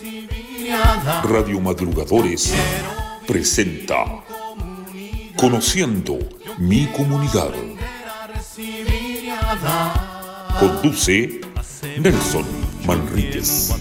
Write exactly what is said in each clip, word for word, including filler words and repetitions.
Radio Madrugadores presenta Conociendo mi comunidad. Conduce Nelson Manríquez.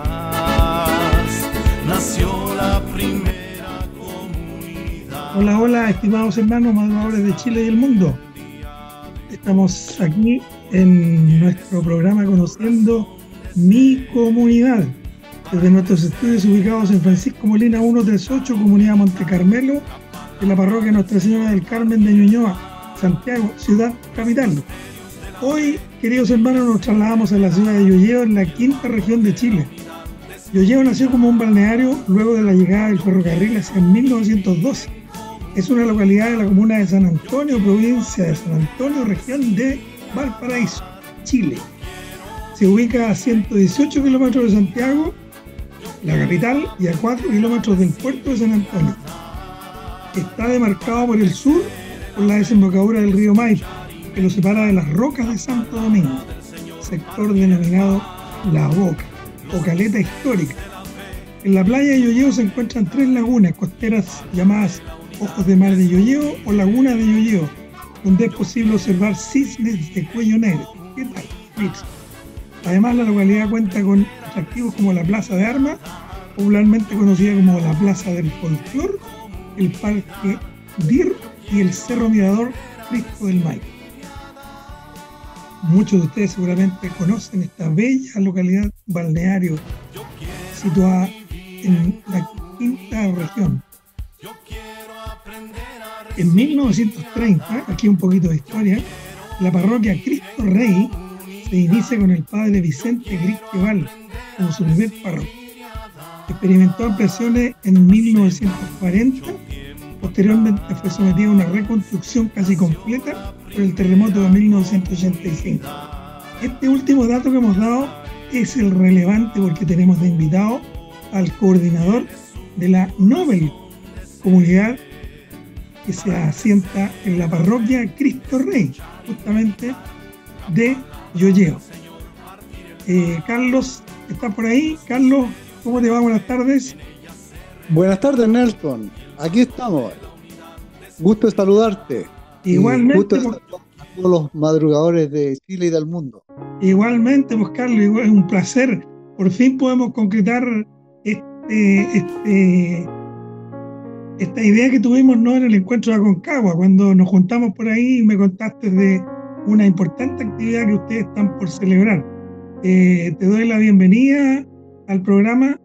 Hola, hola, estimados hermanos madrugadores de Chile y el mundo. Estamos aquí en nuestro programa Conociendo mi comunidad, desde nuestros estudios ubicados en Francisco Molina ciento treinta y ocho, Comunidad Monte Carmelo, en la parroquia Nuestra Señora del Carmen de Ñuñoa, Santiago, ciudad capital. Hoy, queridos hermanos, nos trasladamos a la ciudad de Llolleo, en la quinta región de Chile. Llolleo nació como un balneario luego de la llegada del ferrocarril hacia mil novecientos doce. Es una localidad de la comuna de San Antonio, provincia de San Antonio, región de Valparaíso, Chile. Se ubica a ciento dieciocho kilómetros de Santiago, la capital, y a cuatro kilómetros del puerto de San Antonio. Está demarcado por el sur por la desembocadura del río Maipo, que lo separa de las rocas de Santo Domingo, sector denominado La Boca o Caleta Histórica. En la playa de Llolleo se encuentran tres lagunas costeras llamadas Ojos de Mar de Llolleo o Laguna de Llolleo, donde es posible observar cisnes de cuello negro. ¿Qué tal? Listo. Además, la localidad cuenta con atractivos como la Plaza de Armas, popularmente conocida como la Plaza del Folclor, el Parque Dir y el Cerro Mirador Cristo del Maipo. Muchos de ustedes seguramente conocen esta bella localidad balneario situada en la quinta región. En mil novecientos treinta, aquí un poquito de historia, la parroquia Cristo Rey se inicia con el padre Vicente Gristeval como su primer párroco. Experimentó ampliaciones en mil novecientos cuarenta, posteriormente fue sometido a una reconstrucción casi completa por el terremoto de mil novecientos ochenta y cinco. Este último dato que hemos dado es el relevante porque tenemos de invitado al coordinador de la Nobel comunidad que se asienta en la parroquia Cristo Rey, justamente de Llolleo. Eh, Carlos, ¿estás por ahí? Carlos, ¿cómo te va? Buenas tardes. Buenas tardes, Nelson. Aquí estamos. Gusto de saludarte. Igualmente. Gusto de saludar a todos los madrugadores de Chile y del mundo. Igualmente, pues Carlos, es un placer. Por fin podemos concretar este, este, esta idea que tuvimos, ¿no?, en el encuentro de Aconcagua, cuando nos juntamos por ahí y me contaste de una importante actividad que ustedes están por celebrar. Eh, te doy la bienvenida al programa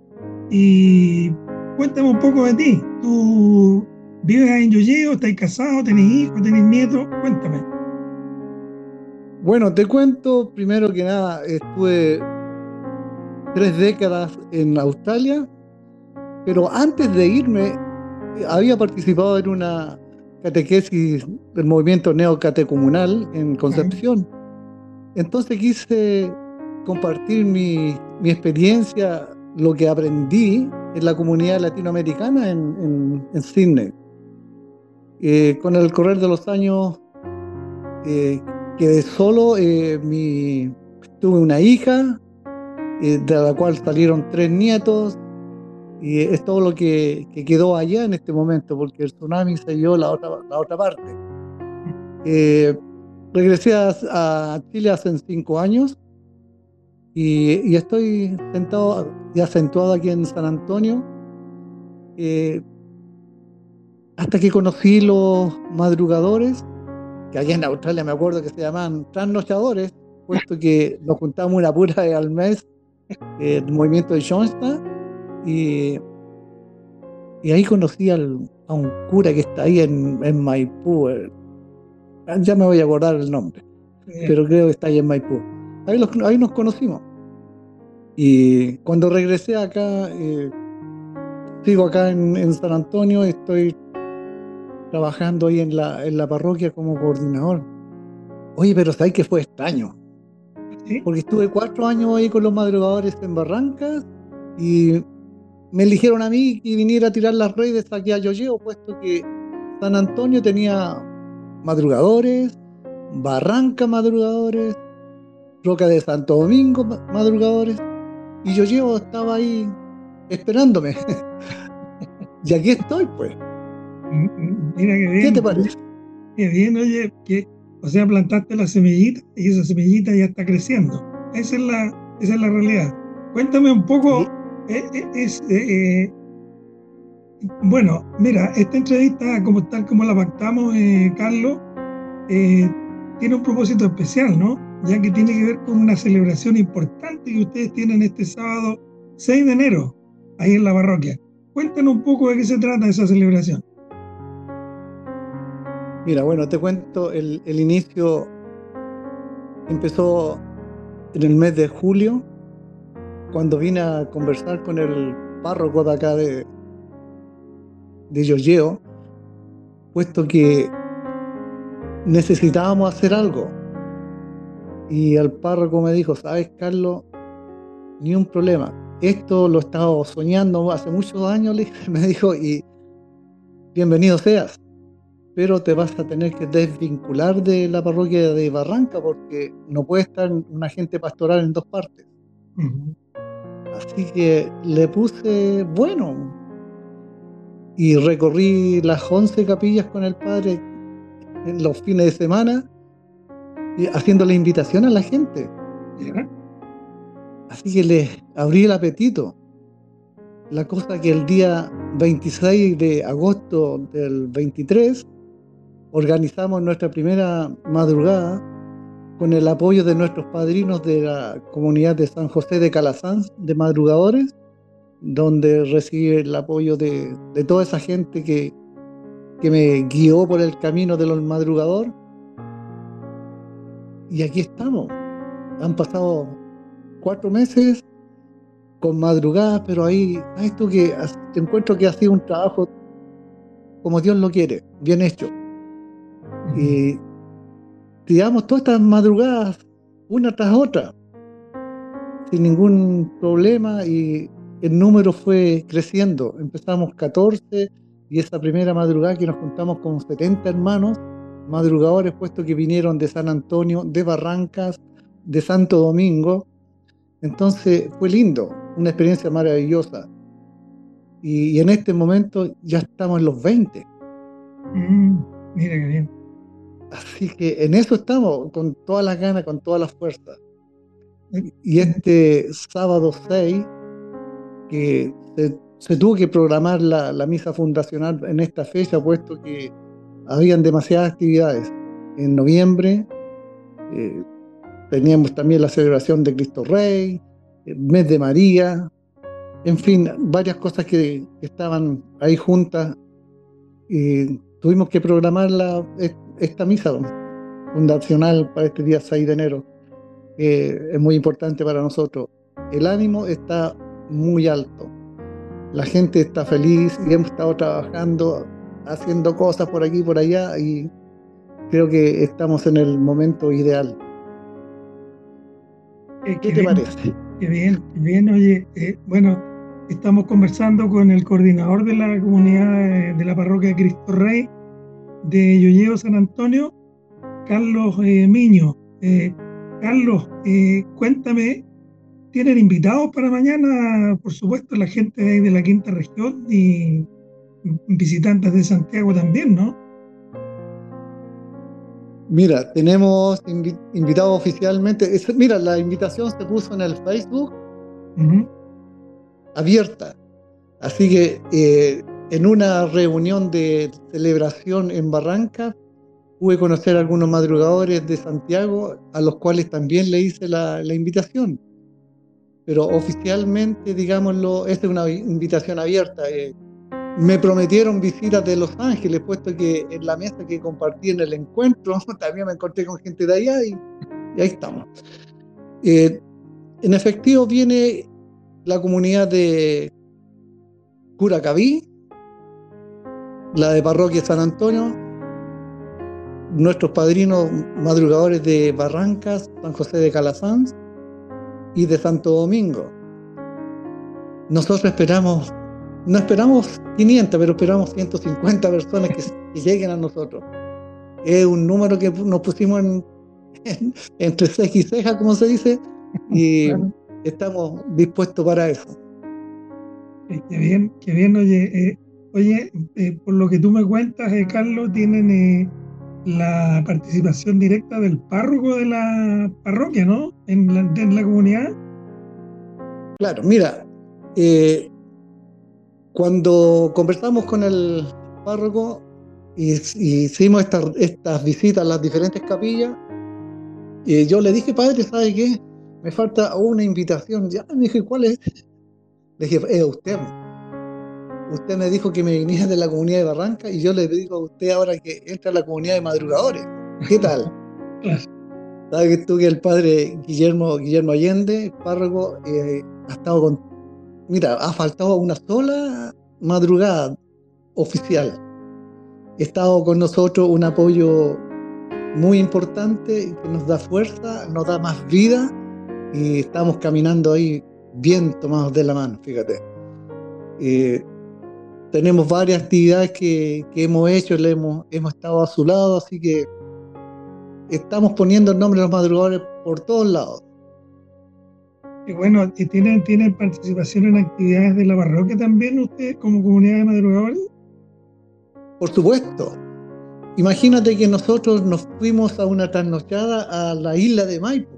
y cuéntame un poco de ti. ¿Tú vives en Llolleo? ¿Estás casado? ¿Tenés hijos? ¿Tenés nietos? Cuéntame. Bueno, te cuento, primero que nada, estuve tres décadas en Australia, pero antes de irme había participado en una catequesis del movimiento neocatecumenal en Concepción. Entonces quise compartir mi, mi experiencia, lo que aprendí en la comunidad latinoamericana en, en, en Sydney. Eh, con el correr de los años eh, quedé solo, eh, mi, tuve una hija, eh, de la cual salieron tres nietos, y es todo lo que, que quedó allá en este momento, porque el tsunami se llevó la otra, la otra parte. Eh, regresé a, a Chile hace cinco años y, y estoy sentado y acentuado aquí en San Antonio, eh, hasta que conocí los madrugadores, que allá en Australia me acuerdo que se llamaban trasnochadores, puesto que nos juntábamos una pura vez al mes, eh, el movimiento de Johnstown. Y, y ahí conocí al, a un cura que está ahí en, en Maipú. Ya me voy a acordar el nombre, Bien. pero creo que está ahí en Maipú. Ahí, los, ahí nos conocimos. Y cuando regresé acá, eh, sigo acá en, en San Antonio, estoy trabajando ahí en la, en la parroquia como coordinador. Oye, pero ¿sabes que fue extraño? ¿Sí? Porque estuve cuatro años ahí con los madrugadores en Barrancas y me eligieron a mí que viniera a tirar las redes aquí a Llolleo, puesto que San Antonio tenía madrugadores, Barranca madrugadores, Roca de Santo Domingo madrugadores, y Llolleo estaba ahí esperándome. Y aquí estoy, pues. Mira qué bien. ¿Qué te parece? Qué bien, oye, que, o sea, plantaste la semillita y esa semillita ya está creciendo. Esa es la, esa es la realidad. Cuéntame un poco, Sí. eh, eh, es, eh, eh, bueno, mira, esta entrevista, como tal como la pactamos, eh, Carlos, eh, tiene un propósito especial, ¿no? Ya que tiene que ver con una celebración importante que ustedes tienen este sábado seis de enero, ahí en la parroquia. Cuéntanos un poco de qué se trata esa celebración. Mira, bueno, te cuento, el, el inicio empezó en el mes de julio, cuando vine a conversar con el párroco de acá de, de Yoyeo, puesto que necesitábamos hacer algo. Y el párroco me dijo, ¿sabes, Carlos? Ni un problema. Esto lo he estado soñando hace muchos años, me dijo, y bienvenido seas. Pero te vas a tener que desvincular de la parroquia de Barranca porque no puede estar un agente pastoral en dos partes. Uh-huh. Así que le puse bueno y recorrí las once capillas con el padre en los fines de semana y haciéndole invitación a la gente. ¿Ya? Así que le abrí el apetito. La cosa que el día veintiséis de agosto del veintitrés organizamos nuestra primera madrugada con el apoyo de nuestros padrinos de la comunidad de San José de Calasanz, de madrugadores, donde recibí el apoyo de, de toda esa gente que, que me guió por el camino de los madrugadores. Y aquí estamos. Han pasado cuatro meses con madrugadas, pero ahí, ¿sabes tú que te encuentro que ha sido un trabajo como Dios lo quiere, bien hecho? Uh-huh. Y tiramos todas estas madrugadas una tras otra sin ningún problema y el número fue creciendo. Empezamos catorce y esa primera madrugada que nos juntamos con setenta hermanos madrugadores, puesto que vinieron de San Antonio, de Barrancas, de Santo Domingo. Entonces fue lindo, una experiencia maravillosa. Y, y en este momento ya estamos en los veinte. Mm, mira qué bien. Así que en eso estamos, con todas las ganas, con todas las fuerzas. Y este sábado seis, que se, se tuvo que programar la, la misa fundacional en esta fecha, puesto que habían demasiadas actividades. En noviembre eh, teníamos también la celebración de Cristo Rey, el mes de María, en fin, varias cosas que, que estaban ahí juntas. Y tuvimos que programar la, esta misa fundacional para este día seis de enero. Eh, es muy importante para nosotros. El ánimo está muy alto. La gente está feliz y hemos estado trabajando, haciendo cosas por aquí y por allá y creo que estamos en el momento ideal. Eh, ¿Qué, ¿Qué te bien, parece? Qué bien, qué bien. Oye, eh, bueno, estamos conversando con el coordinador de la comunidad de, de la parroquia de Cristo Rey de Yoyeo San Antonio, Carlos eh, Miño. Eh, Carlos, eh, cuéntame, ¿tienen invitados para mañana? Por supuesto, la gente de ahí de la quinta región y visitantes de Santiago también, ¿no? Mira, tenemos invi- invitados oficialmente. Es, mira, la invitación se puso en el Facebook, uh-huh, abierta. Así que eh, en una reunión de celebración en Barranca pude conocer a algunos madrugadores de Santiago, a los cuales también le hice la, la invitación. Pero oficialmente, digámoslo, esta es una invitación abierta. Eh, me prometieron visitas de Los Ángeles, puesto que en la mesa que compartí en el encuentro también me encontré con gente de allá y, y ahí estamos. Eh, en efectivo viene la comunidad de Curacaví, la de Parroquia San Antonio, nuestros padrinos madrugadores de Barrancas, San José de Calasanz y de Santo Domingo. Nosotros esperamos, no esperamos quinientas, pero esperamos ciento cincuenta personas que, que lleguen a nosotros. Es un número que nos pusimos en, en, entre ceja y ceja, como se dice, y claro, estamos dispuestos para eso. Eh, qué bien, qué bien, oye, eh, oye, eh, por lo que tú me cuentas, eh, Carlos, tienen eh, la participación directa del párroco de la parroquia, ¿no? En la, en la comunidad. Claro, mira, eh, cuando conversamos con el párroco y, y hicimos estas, estas visitas a las diferentes capillas, eh, yo le dije, padre, ¿sabe qué? Me falta una invitación. Ya me dije, ¿cuál es? Le dije, es usted. Usted me dijo que me viniera de la comunidad de Barranca y yo le digo a usted ahora que entra a la comunidad de madrugadores. ¿Qué tal? Claro. ¿Sabe que tú que el padre Guillermo, Guillermo Allende, párroco, eh, ha estado con... Mira, ha faltado una sola madrugada oficial. Ha estado con nosotros un apoyo muy importante que nos da fuerza, nos da más vida y estamos caminando ahí bien tomados de la mano, fíjate. Eh, tenemos varias actividades que, que hemos hecho, le hemos, hemos estado a su lado, así que estamos poniendo el nombre de los madrugadores por todos lados. Y bueno, ¿y tienen, tienen participación en actividades de la parroquia también ustedes como comunidad de madrugadores? Por supuesto. Imagínate que nosotros nos fuimos a una trasnochada a la isla de Maipo,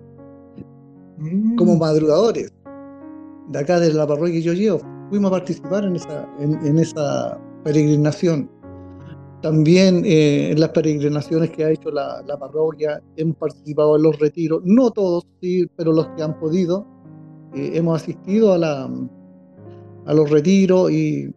como Mm, madrugadores, de acá de la parroquia que yo llevo. Fuimos a participar en esa, en, en esa peregrinación. También eh, en las peregrinaciones que ha hecho la, la parroquia, hemos participado en los retiros, no todos, sí, pero los que han podido. Eh, hemos asistido a, la, a los retiros y,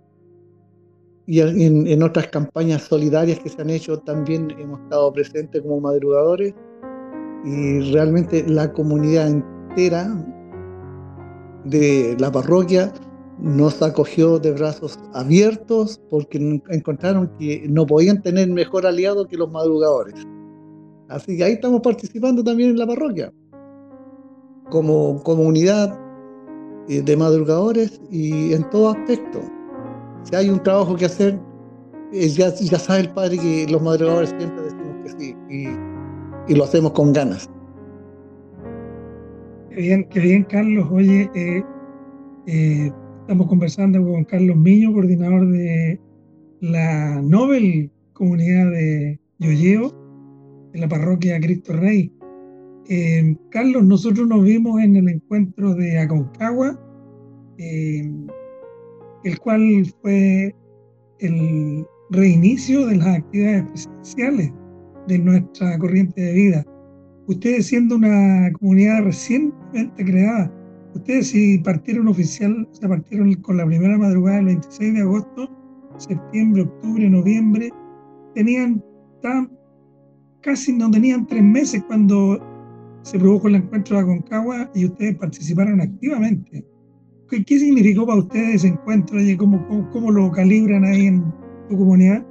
y en, en otras campañas solidarias que se han hecho también hemos estado presentes como madrugadores y realmente la comunidad entera de la parroquia nos acogió de brazos abiertos porque encontraron que no podían tener mejor aliado que los madrugadores. Así que ahí estamos participando también en la parroquia como comunidad eh, de madrugadores y en todo aspecto. Si hay un trabajo que hacer, eh, ya, ya sabe el padre que los madrugadores siempre decimos que sí y, y lo hacemos con ganas. qué bien, qué bien, Carlos. Oye, eh, eh, estamos conversando con Carlos Miño, coordinador de la Nobel Comunidad de Yoyeo, de la parroquia Cristo Rey. Eh, Carlos, nosotros nos vimos en el encuentro de Aconcagua, eh, el cual fue el reinicio de las actividades presenciales de nuestra corriente de vida. Ustedes siendo una comunidad recientemente creada, ustedes si partieron oficial, o sea, partieron con la primera madrugada del veintiséis de agosto, septiembre, octubre, noviembre, tenían tan, casi no tenían tres meses cuando se produjo el encuentro de Aconcagua y ustedes participaron activamente. ¿Qué, qué significó para ustedes ese encuentro y cómo, cómo, cómo lo calibran ahí en tu comunidad?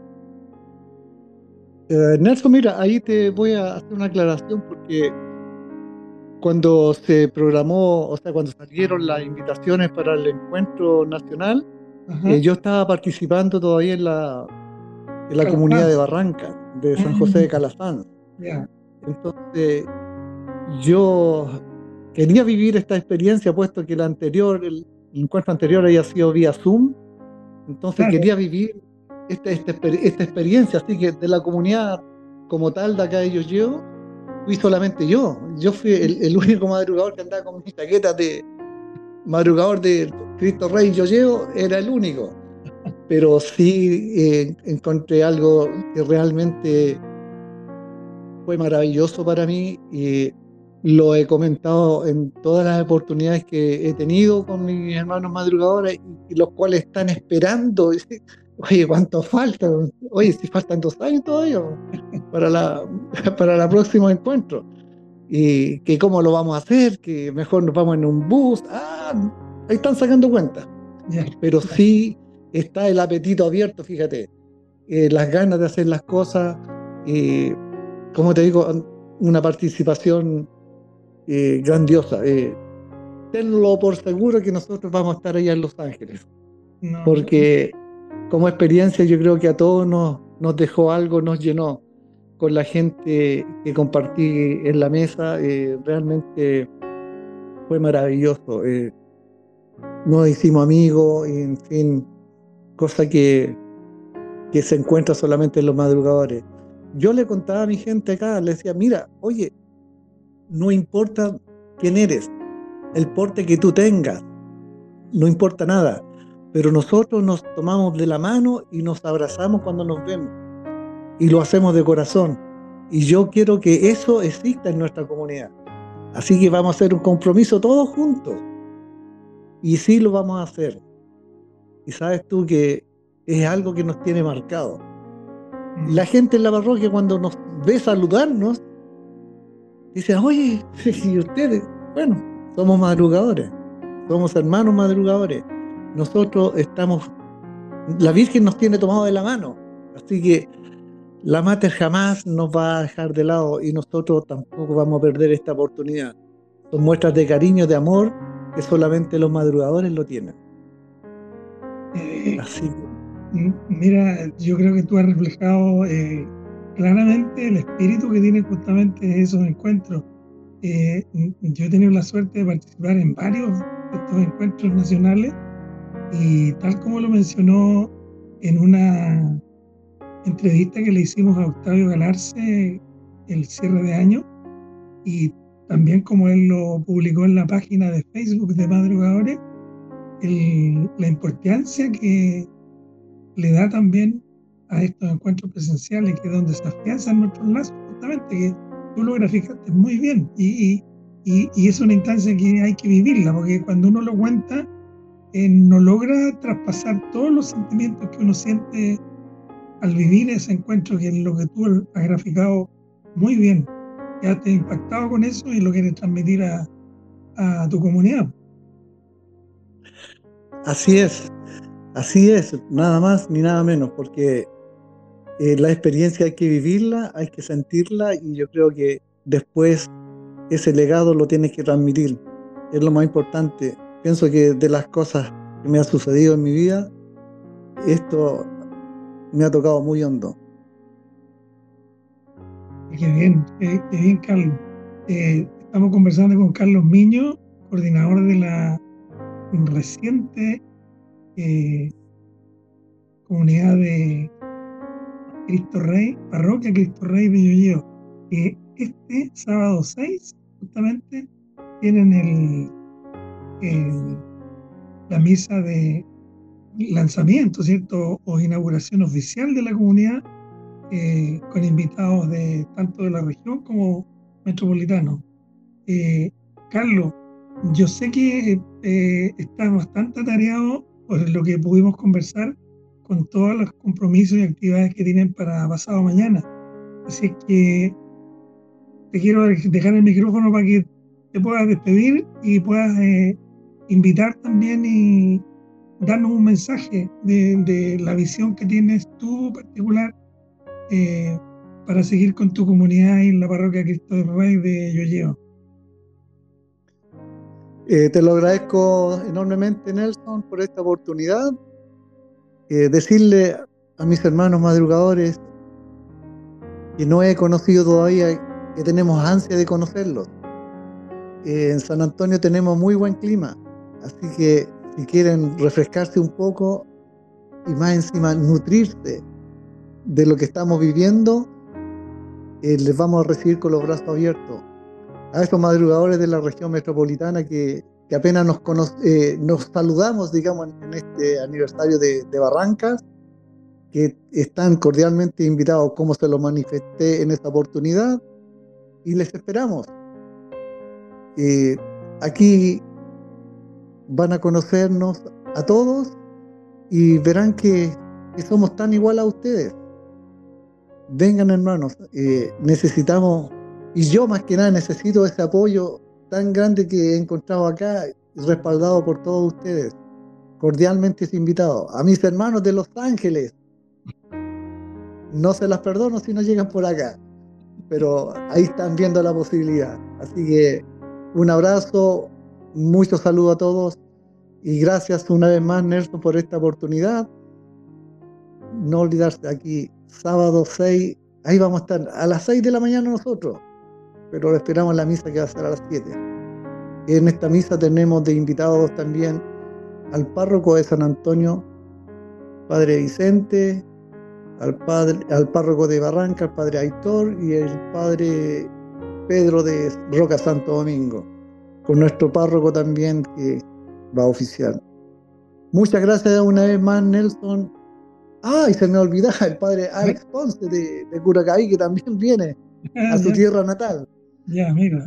Eh, Nelson, mira, ahí te voy a hacer una aclaración porque cuando se programó, o sea, cuando salieron las invitaciones para el encuentro nacional, eh, Ajá, yo estaba participando todavía en la, en la comunidad de Calafás. Barranca, de San José de Mm, Calafán. ya, Entonces, yo quería vivir esta experiencia, puesto que el anterior, el encuentro anterior había sido vía Zoom, entonces claro, quería vivir esta, esta, exper- esta experiencia, así que de la comunidad como tal de acá de Yoyeo, fui solamente yo. Yo fui el, el único madrugador que andaba con mi chaqueta de madrugador de Cristo Rey Yoyeo, era el único. Pero sí eh, encontré algo que realmente fue maravilloso para mí y lo he comentado en todas las oportunidades que he tenido con mis hermanos madrugadores y, y los cuales están esperando. Oye, ¿cuánto falta? Oye, si faltan dos años todavía para la, para la próximo encuentro. Y que cómo lo vamos a hacer, que mejor nos vamos en un bus. Ah, ahí están sacando cuentas. ya, Pero sí está el apetito abierto, fíjate. Eh, las ganas de hacer las cosas. Eh, como te digo, una participación eh, grandiosa. Eh, tenlo por seguro que nosotros vamos a estar allá en Los Ángeles, no, porque como experiencia yo creo que a todos nos, nos dejó algo, nos llenó con la gente que compartí en la mesa. Eh, realmente fue maravilloso. Eh, nos hicimos amigos, y en fin, cosa que, que se encuentra solamente en los madrugadores. Yo le contaba a mi gente acá, le decía, mira, oye, no importa quién eres, el porte que tú tengas, no importa nada, pero nosotros nos tomamos de la mano y nos abrazamos cuando nos vemos, y lo hacemos de corazón, y yo quiero que eso exista en nuestra comunidad. Así que vamos a hacer un compromiso todos juntos, y sí lo vamos a hacer. Y sabes tú que es algo que nos tiene marcado. La gente en la parroquia, cuando nos ve saludarnos, dice, oye, ¿y ustedes? Bueno, somos madrugadores, somos hermanos madrugadores. Nosotros estamos, la Virgen nos tiene tomado de la mano, así que la Mater jamás nos va a dejar de lado, y nosotros tampoco vamos a perder esta oportunidad. Son muestras de cariño, de amor, que solamente los madrugadores lo tienen. Eh, Así que, Mira, yo creo que tú has reflejado eh, claramente el espíritu que tienen justamente esos encuentros. Eh, yo he tenido la suerte de participar en varios de estos encuentros nacionales, y tal como lo mencionó en una entrevista que le hicimos a Octavio Galarce el cierre de año, y también como él lo publicó en la página de Facebook de Madrugadores, el, la importancia que le da también a estos encuentros presenciales, que es donde se afianzan nuestros lazos, justamente, que tú lo graficaste muy bien, y, y, y es una instancia que hay que vivirla, porque cuando uno lo cuenta, eh, no logra traspasar todos los sentimientos que uno siente al vivir ese encuentro, que es lo que tú has graficado muy bien. Quedaste impactado con eso y lo quieres transmitir a, a tu comunidad. así es, así es, nada más ni nada menos, porque eh, la experiencia hay que vivirla, hay que sentirla, y yo creo que después ese legado lo tienes que transmitir. Es lo más importante. Pienso que de las cosas que me ha sucedido en mi vida, esto me ha tocado muy hondo. Qué bien, qué, qué bien, Carlos. Eh, estamos conversando con Carlos Miño, coordinador de la reciente eh, comunidad de Cristo Rey, Parroquia Cristo Rey de Yoyeo, que este sábado seis justamente tienen el, el, la misa de lanzamiento, ¿cierto? O inauguración oficial de la comunidad, eh, con invitados de tanto de la región como metropolitanos. Eh, Carlos, yo sé que eh, estás bastante atareado por lo que pudimos conversar, con todos los compromisos y actividades que tienen para pasado mañana. Así es que te quiero dejar el micrófono para que te puedas despedir y puedas eh, invitar también y darnos un mensaje de, de la visión que tienes tú particular, eh, para seguir con tu comunidad en la parroquia Cristo del Rey de Yoyeo. Eh, te lo agradezco enormemente, Nelson, por esta oportunidad. Eh, decirle a mis hermanos madrugadores que no he conocido todavía, que tenemos ansia de conocerlos. Eh, en San Antonio tenemos muy buen clima, así que si quieren refrescarse un poco y más encima nutrirse de lo que estamos viviendo, eh, les vamos a recibir con los brazos abiertos. A estos madrugadores de la región metropolitana que, que apenas nos, cono- eh, nos saludamos, digamos, en, en este aniversario de, de Barrancas, que están cordialmente invitados, como se lo manifesté en esta oportunidad, y les esperamos. Eh, aquí van a conocernos a todos y verán que, que somos tan igual a ustedes. Vengan, hermanos, eh, necesitamos, y yo más que nada necesito ese apoyo tan grande que he encontrado acá, respaldado por todos ustedes. Cordialmente invitados. A mis hermanos de Los Ángeles, no se las perdono si no llegan por acá, pero ahí están viendo la posibilidad. Así que un abrazo, mucho saludo a todos, y gracias una vez más, Nelson, por esta oportunidad. No olvidarse, aquí sábado seis, ahí vamos a estar a las seis de la mañana nosotros, pero esperamos la misa que va a ser a las siete. En esta misa tenemos de invitados también al párroco de San Antonio, padre Vicente, al, padre, al párroco de Barranca, el padre Aitor, y el padre Pedro de Roca Santo Domingo, con nuestro párroco también que va a oficiar. Muchas gracias una vez más, Nelson. Ah, y se me olvidaba el padre Alex Ponce de, de Curacaví, que también viene Ah, a su ya, tierra natal. ya, mira.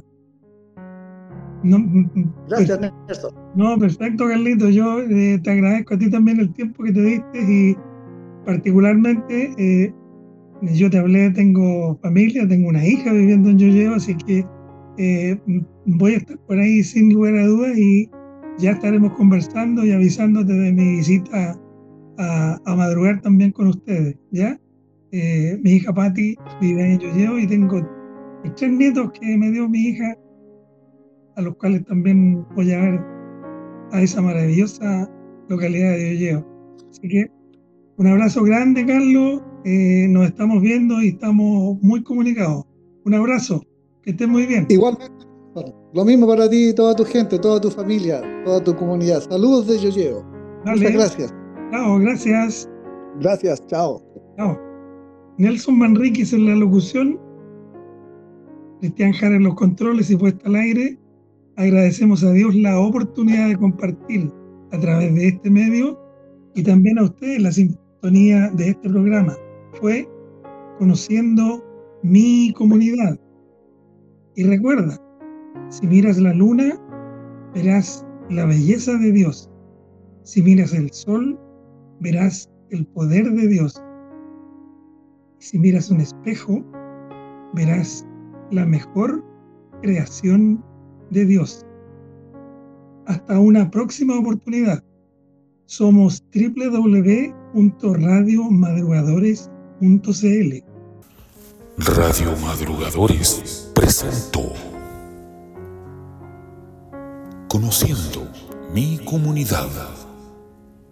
No, mm, mm, Gracias, per- Nelson. no, perfecto, Carlito. Yo eh, te agradezco a ti también el tiempo que te diste y particularmente eh, yo te hablé, tengo familia, tengo una hija viviendo en Yoyeo, así que eh, m- voy a estar por ahí sin lugar a dudas y ya estaremos conversando y avisándote de mi visita a, a madrugar también con ustedes, ¿ya? Eh, mi hija Patti vive en Yoyeo y tengo mis tres nietos que me dio mi hija, a los cuales también voy a ver a esa maravillosa localidad de Yoyeo. Así que un abrazo grande, Carlos. Eh, nos estamos viendo y estamos muy comunicados. Un abrazo. Que estés muy bien. Igualmente, Nelson, lo mismo para ti y toda tu gente, toda tu familia, toda tu comunidad. Saludos de Yoyeo. Muchas Dale. gracias. Chao, gracias. Gracias, chao. Chao. Nelson Manríquez en la locución, Cristian Jara en los controles y puesta al aire. Agradecemos a Dios la oportunidad de compartir a través de este medio y también a ustedes la sintonía de este programa. Fue Conociendo mi comunidad. Y recuerda, si miras la luna, verás la belleza de Dios. Si miras el sol, verás el poder de Dios. Y si miras un espejo, verás la mejor creación de Dios. Hasta una próxima oportunidad. Somos doble u doble u doble u punto radio madrugadores punto c l. Radio Madrugadores presentó Conociendo mi comunidad.